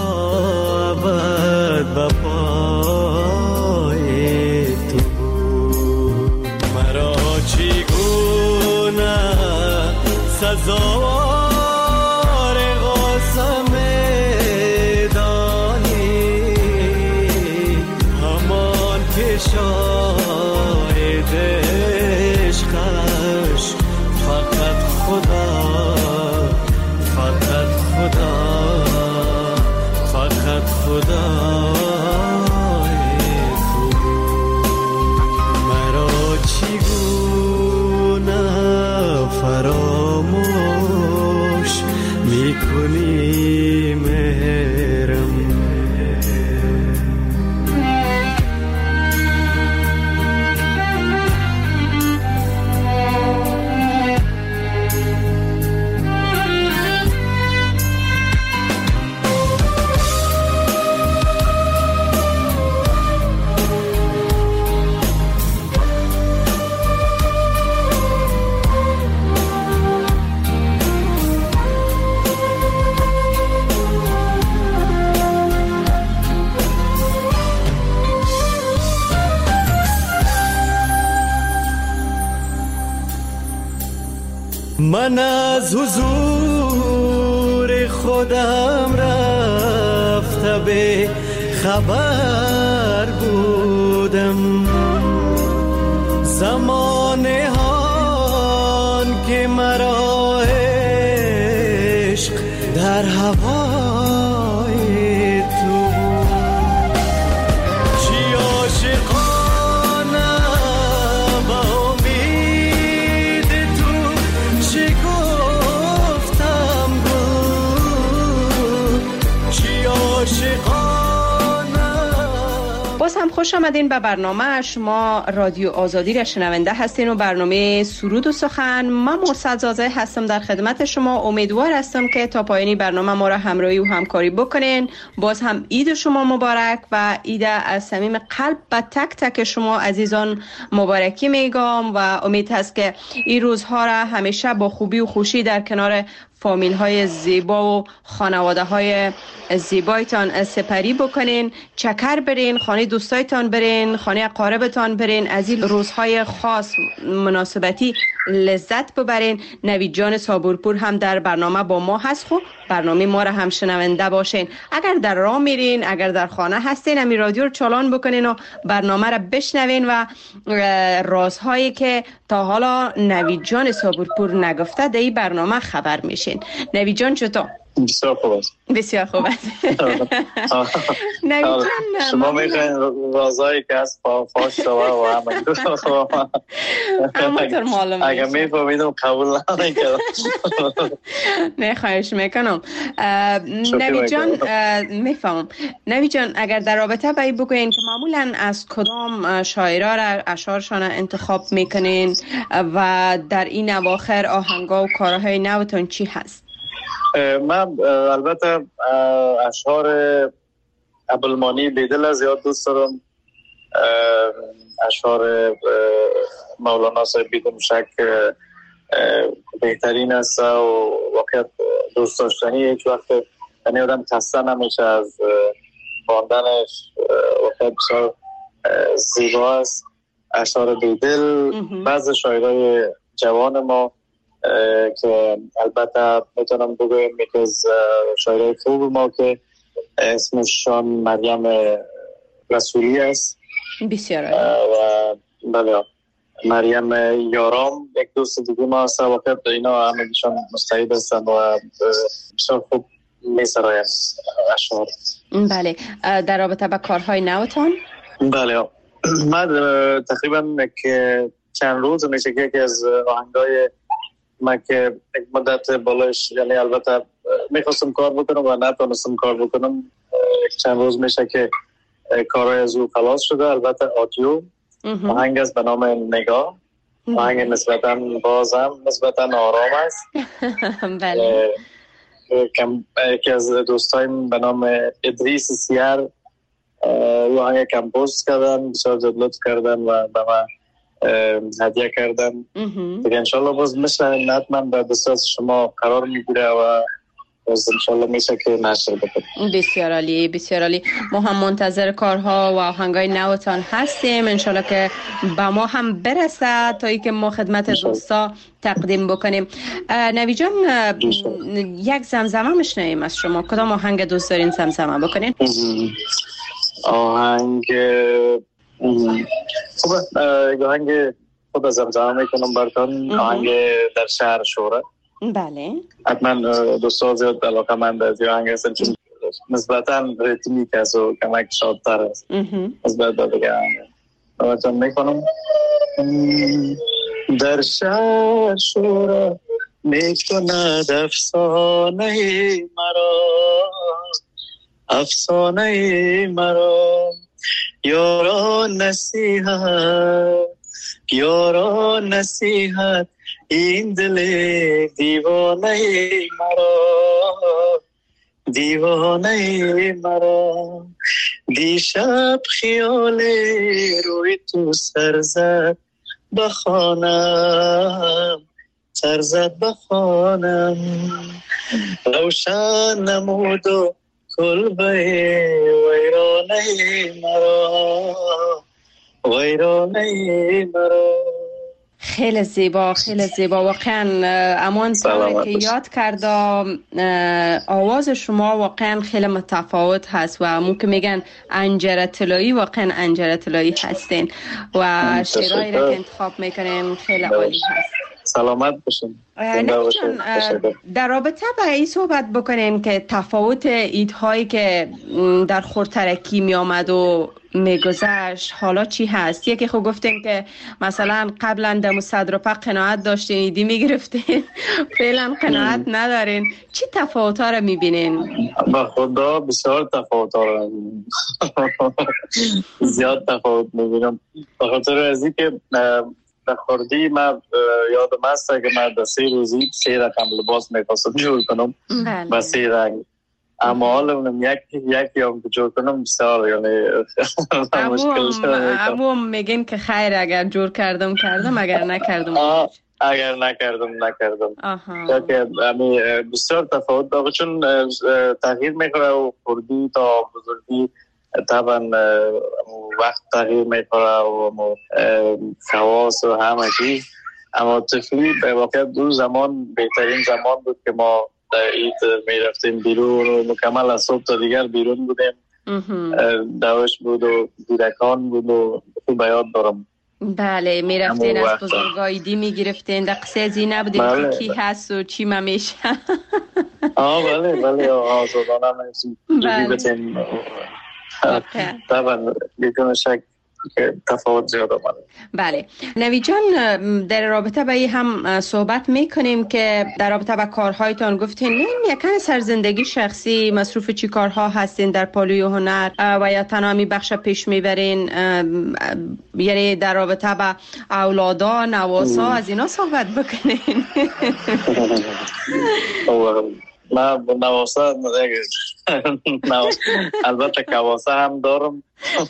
مرا چگونه سزاوار قاسم دانی، همان که شاهد عشقش فقط خدا مرا چگونه فراموش میکنی مهرم. من از حضور خودم رفته به خبر بودم، زمانه هان که مرا عشق در هوای تو چی عاشقانه با امید تو گفتم بود چی عاشقانه. باز هم خوش آمدین به برنامه. شما رادیو آزادی را شنونده هستین و برنامه سرود و سخن. من مرسد زازه هستم در خدمت شما. امیدوار هستم که تا پایانی برنامه ما را همراهی و همکاری بکنین. باز هم عید شما مبارک و عید از صمیم قلب به تک تک شما عزیزان مبارکی میگم و امید هست که این روزها را همیشه با خوبی و خوشی در کنار فامیل های زیبا و خانواده های زیبایتان سپری بکنین. چکر برین، خانه دوستایتان برین، خانه اقاربتان برین، از این روزهای خاص مناسبتی لذت ببرین. نوید جان صابورپور هم در برنامه با ما هست. خب برنامه ما را هم شنونده باشین. اگر در راه میرین، اگر در خانه هستین، همین رادیو رو چالان بکنین و برنامه را بشنوین و رازهایی که تا حالا نوید جان صابورپور نگفته در این برنامه خبر میشین. نوید جان چطور؟ بسیار خوب است. بسیار خوب است. نوید جان شما میخواین رازایی که از فاش شوه و همونطور معلوم اگر میفهمیدم قبول نمیکردم. نه خواهش میکنم. نوید جان میفهم. نوید جان اگر در رابطه با این بگوین که معمولا از کدام شاعرها را اشعارشان انتخاب میکنین و در این اواخر آهنگا و کارهای نوتون چی هست؟ من البته اشعار ابوالمانی بیدل زیاد دوست دارم. اشعار مولانا صاحب بدون شک بهترین است و واقعا دوست داشتنی. هیچ وقت یعنی آدم خسته نمیشه از خواندنش. واقعا بسیار زیبا است اشعار بیدل. بعض شاعرای جوان ما که البته میتونم بگویم یکی از شاعرای خوب ما که اسمشان مریم رسولی است. بسیار و بله مریم یارام یک دوست دیگه ما هست. واقعا اینا همگیشان مستعد هستن و بسیار خوب میسرایم اشعار. بله در رابطه با کارهای نوتان؟ بله من تقریبا که چند روز میشه که یکی از آهنگای من که یک مدت بالایش یعنی البته میخواستم کار بکنم و نتونستم کار بکنم. چند روز میشه که کارهای از او خلاص شده. البته آدیو آهنگ است به نام نگاه. آهنگ نسبتا بازم نسبتا آرام است. بله یکی از دوستایم به نام ادریس سیار او آهنگ کمپوز کردن، بسیار زیاد لطف کردن و به من هدیه کردن. دیگه انشالله باز مثل حتما به دست شما قرار میگیره و باز انشالله میشه که نشر بکنه. بسیار عالی بسیار عالی. ما هم منتظر کارها و آهنگای نوتان هستیم. انشالله که به ما هم برسه تا ای که ما خدمت دوستا تقدیم بکنیم. نوید جان یک زمزمه میشنویم از شما. کدام آهنگ دوست دارین زمزمه بکنین؟ آهنگ خوبه. آهنگ خود زمزمه میکنم براتون. آهنگ در شهر شوره. بله حتما دوستا زیاد علاقه مند از این آهنگ هستن چون نسبتا ریتمیک است و کمک شادتر است نسبت به دیگه آهنگ. براتون میکنم. در شهر شوره میکند افسانه مرا، افسانه مرا. یاران نصیحت این دل دیوانه مرا، دیوانه مرا. دیشب خیال روی تو سرزد بخوانم، سرزد بخوانم. روشن نمود و کلبه ویرانه مرا، ویرانه مرا. خیلی زیبا خیلی زیبا واقعا. امان طوری که یاد کردم آواز شما واقعا خیلی متفاوت هست و ممکن میگن انجره طلایی. واقعا انجره طلایی هستین و شعرهایی را که انتخاب میکنین خیلی عالی هست. سلامت باشین. در رابطه با این صحبت بکنین که تفاوت ایدهایی که در خورترکی می آمد و میگذشت حالا چی هست؟ یکی خب گفتین که مثلا قبلا دم 100 روپه قناعت داشتین ایدی میگرفتین، فعلا قناعت ندارین. چی تفاوت‌ها رو میبینین؟ با خدا بسیار تفاوت‌ها رو زیاد تفاوت میبینم، به خاطر از اینکه در خوردی من یادم هست که من در 3 روزی 3 رقم لباس میخواستم جور کنم با 3 رنگ، اما حالا یکی هم جور کنم بسیار یعنی مشکل شده. امو میگین که خیر اگر جور کردم اگر نکردم اگر نکردم که بسیار تفاوت داره، چون تغییر میکنه و خوردی تا بزرگی طبعا وقت تغییر میکنه و خواص و همه چیز. اما طفلی به واقع دو زمان بهترین زمان بود که ما در عید میرفتیم بیرون و مکمل از صبح تا دیگر بیرون بودیم. دوش بود و دیدکان بود و خوب یاد دارم. بله میرفتین از بزرگایدی میگرفتین، در قصه ازی نبودین بله. که کی هست و چی میشه. بله آزادانه میرفتیم. طبعا بدون شک که تفاوت زیاد آمده. بله نوید جان، در رابطه با این هم صحبت میکنیم که در رابطه با کارهایتان گفتین یکن سرزندگی شخصی مصروف چی کارها هستین در پالوی هنر و یا تنامی بخش پیش میبرین، یعنی در رابطه با اولادا نواسا از اینا صحبت بکنین. من نواسا البته کواسه هم دارم.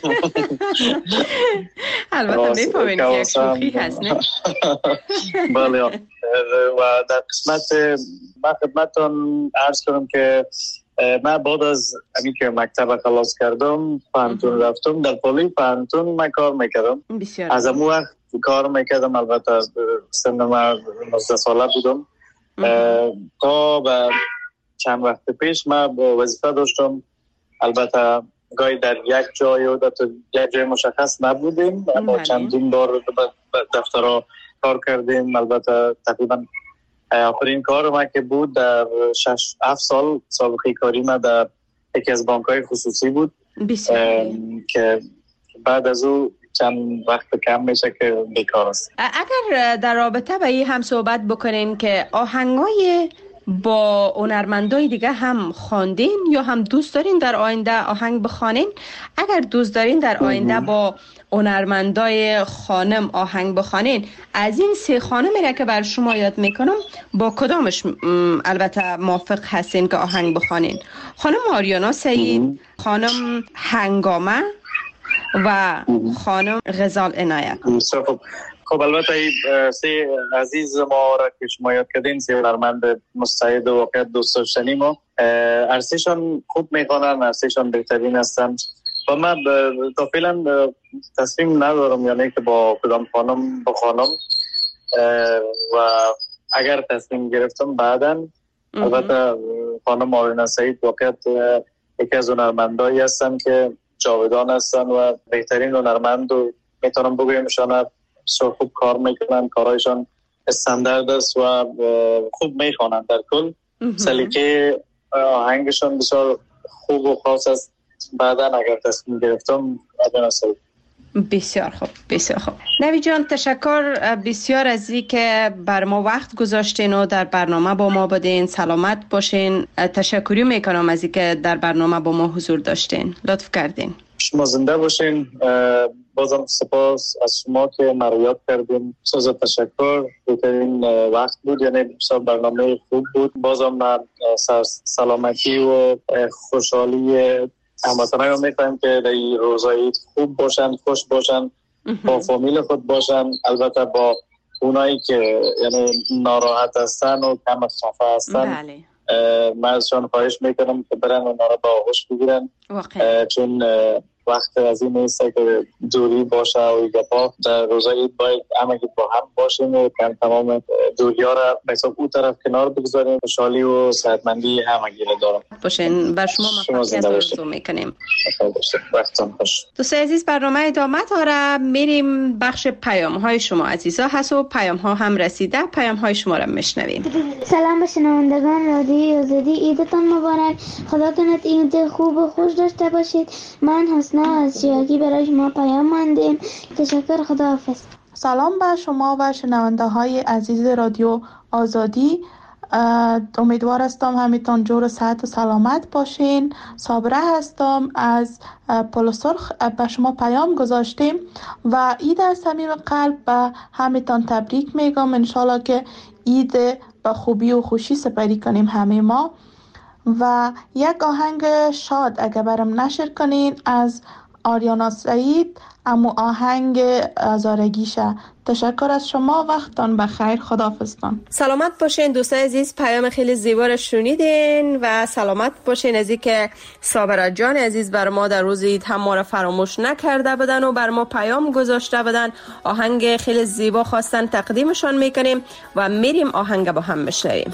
البته میفهمین که یک شوخی هست نه؟ بله و در قسمت من خدمتتون عرض کنم که من بعد از همین که مکتب خلاص کردم پانتون رفتم، در پالی پانتون من کار میکردم. از اون وقت کار میکردم، البته سن من 19 ساله بودم تا به چند وقت پیش من وظیفه داشتم. البته گاهی در یک جای و در یک جای مشخص نبودیم، اما چندین بار دفترها کار کردیم. البته تقریبا آخرین کار من که بود در 6-7 سال سابقه کاری من در یکی از بانک‌های خصوصی بود که بعد از او چند وقت کم میشه که بیکار است. اگر در رابطه با این هم صحبت بکنین که آهنگای با هنرمندای دیگه هم خواندین یا هم دوست دارین در آینده آهنگ بخوانین؟ اگر دوست دارین در آینده با هنرمندای خانم آهنگ بخوانین، از این 3 خانمی را که بر شما یاد میکنم با کدامش البته موافق هستین که آهنگ بخوانین؟ خانم آریانا سعید، خانم هنگامه و خانم غزال عنایت. خب البته سه عزیز ما را که شما یاد کردین، سه هنرمند مستعد و واقعا دوست داشتنی ما، عرصهشان خوب میخوانن، عرصهشان بهترین هستن و من تا فعلا تصمیم ندارم یعنی که با کدام خانم بخوانم و اگر تصمیم گرفتم بعداً البته خانم آریانا سعید واقعا یکی از هنرمندایی هستن که جاودان هستن و بهترین هنرمند و میتونم بگویمشان بسیار خوب کار میکنن، کارهایشان استاندارد است و خوب میخوانند. در کل سلیقه آهنگشان بسیار خوب و خاص است. بعدا اگر تصمیم گرفتم آریانا سعید. بسیار خوب، بسیار خوب. نوید جان تشکر بسیار از این که بر ما وقت گذاشتین و در برنامه با ما بودین. سلامت باشین. تشکری میکنم از این که در برنامه با ما حضور داشتین. لطف کردین. شما زنده باشین. بازم سپاس از شما که ما رو یاد کردین. بسیار تشکر. بهترین وقت بود، یعنی بسیار برنامه خوب بود. بازم من سلامتی و خوشحالی هموطنان رو می‌خوایم که در این روزهای خوب باشن، خوش باشن، با فامیل خود باشن. البته با اونایی که یعنی ناراحت هستن و کم خفه هستن، من ازشان خواهش میکنم که برن اونا رو با آغوش بگیرن، چون وقت از این نیست که دوری باشه و گپا. در روزهای باید همگی با هم باشیم و تمام دوری ها را به حساب اون طرف کنار بگذاریم. خوشحالی و صحتمندی همگی را دارم باشین. بر شما موفقیت آرزو میکنیم. وقتتون خوش. دوستان عزیز، برنامه ادامه داره. میریم بخش پیام های شما عزیزا هست و پیام ها هم رسیده. پیام های شما را میشنویم. سلام به شنوندگان رادیوی آزادی، عیدتان مبارک. خدا کنه عید خوب و خوش داشته باشید. من حسن حسنا از شیراگی برای شما پیام ماندیم. تشکر، خداحافظ. سلام بر شما و شنونده های عزیز رادیو آزادی. امیدوار هستم همیتان جور و صحت و سلامت باشین. صابره هستم از پل سرخ. به شما پیام گذاشتیم و عید از صمیم قلب به همیتان تبریک میگم. انشالله که عید به خوبی و خوشی سپری کنیم همه ما. و یک آهنگ شاد اگه برام نشر کنین از آریانا سعید، امو آهنگ زارگیشه. تشکر از شما، وقتان بخیر، خداحافظتان. سلامت باشین دوستای عزیز، پیام خیلی زیبا رو شنیدین و سلامت باشین از اینکه صابره جان عزیز بر ما در روز عید هم ما رو فراموش نکرده بدن و بر ما پیام گذاشته بدن. آهنگ خیلی زیبا خواستن تقدیمشان میکنیم و میریم آهنگ با هم میشنویم.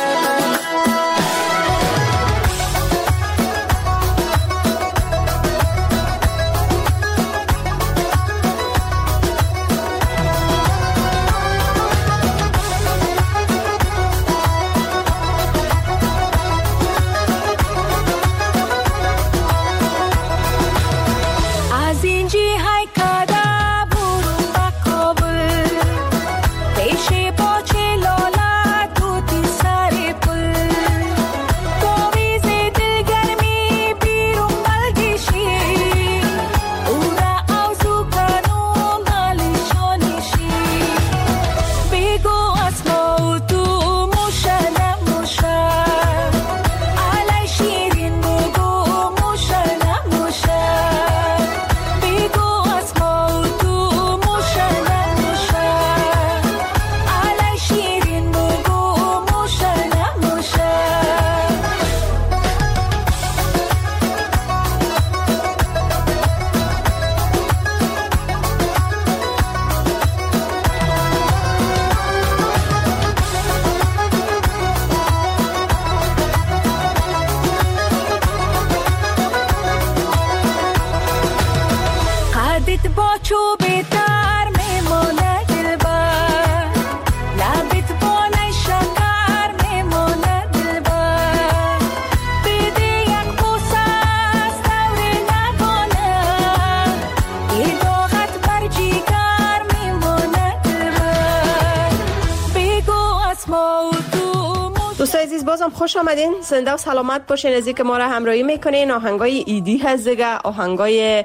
دوستای عزیز بازم خوش آمدین، زنده و سلامت باشین. از اینکه ما را همراهی میکنین. آهنگای ایدی هست دیگه، آهنگای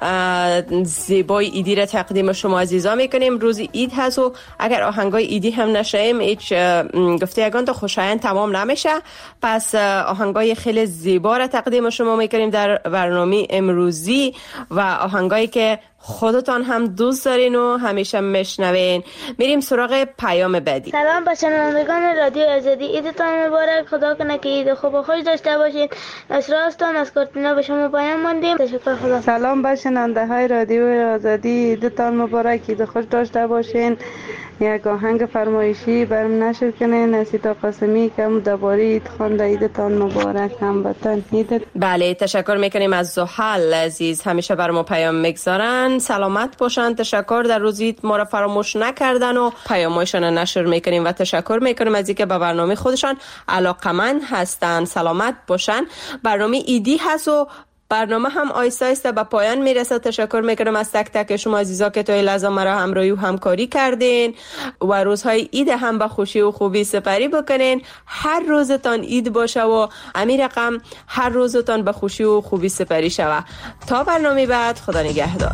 زیبای ایدی را تقدیم شما عزیزا میکنیم. روز اید هست و اگر آهنگای ایدی هم نشیم هیچ گفته یگان تا خوشایند تمام نمیشه. پس آهنگای خیلی زیبا را تقدیم شما میکنیم در برنامه امروزی و آهنگایی که خودتان هم دوست دارین و همیشه میشنوین. میریم سراغ پیام بعدی. سلام به شنوندگان رادیو آزادی، عیدتان مبارک. خدا کنه که عید خوب و خوش داشته باشین. اسراستان از کارتینا به شما پیام ماندیم. تشکر، خدا. سلام به شنونده های رادیو آزادی، عیدتان مبارک، عید خوش داشته باشین. یک آهنگ فرمایشی برم نشر کنین. نسیتا قاسمی که درباره عید خوانده. عیدتان مبارک هموطن. عید. بله، تشکر میکنیم از زحل عزیز، همیشه بر ما پیام میگذارن. سلامت باشن، تشکر، در روز عید ما را فراموش نکردن و پیامایشان نشر میکنیم و تشکر میکنیم از اینکه به برنامه خودشان علاقمند هستن. سلامت باشن. برنامه ایدی هست و برنامه هم آیسته آیسته به پایان میرسه. تشکر میکنم از تک تک شما عزیزا که تا این لحظه مرا همراهی و همکاری کردین و روزهای عید هم به خوشی و خوبی سپری بکنین. هر روزتان عید باشه و امیر رقم هر روزتان به خوشی و خوبی سپری شوه. تا برنامه بعد، خدا نگهدار.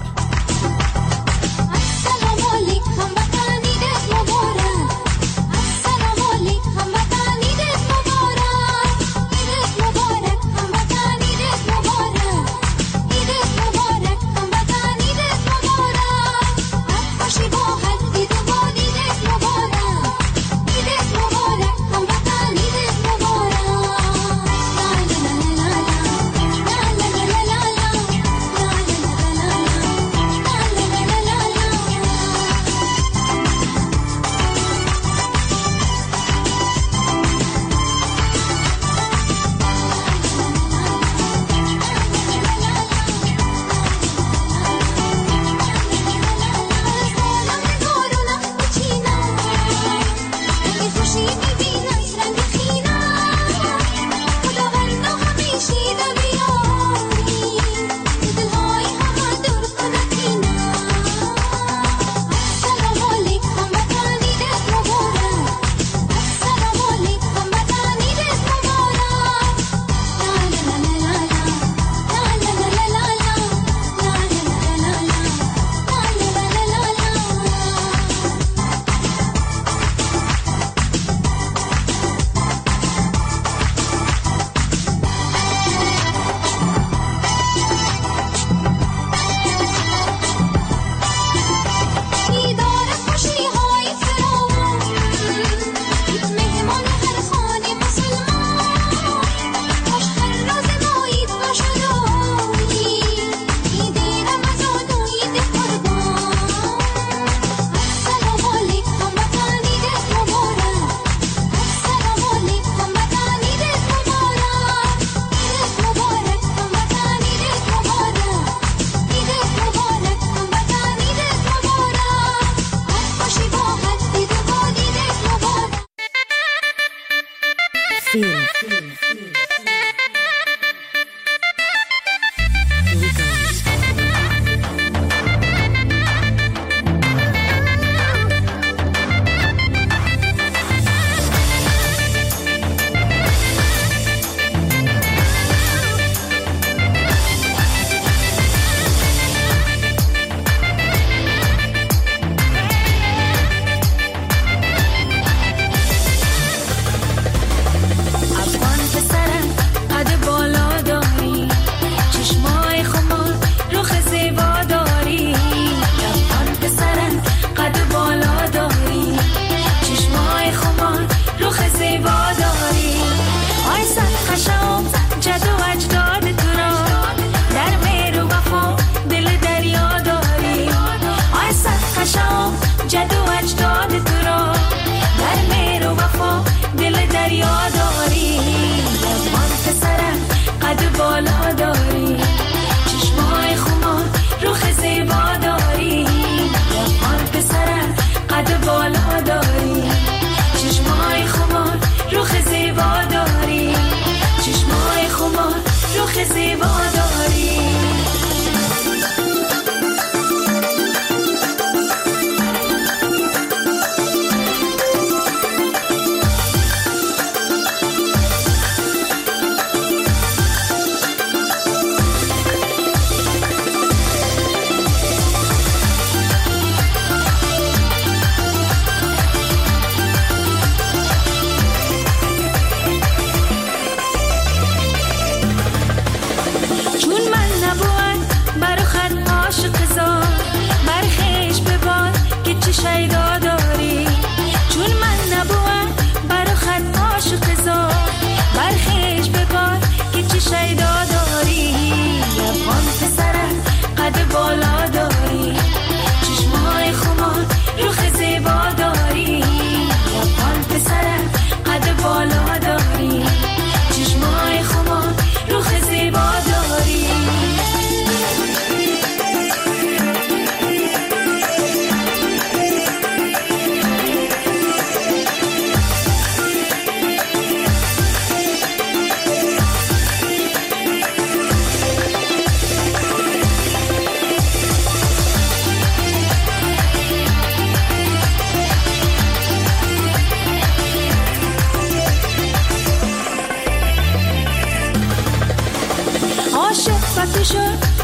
عاشق وقتی شد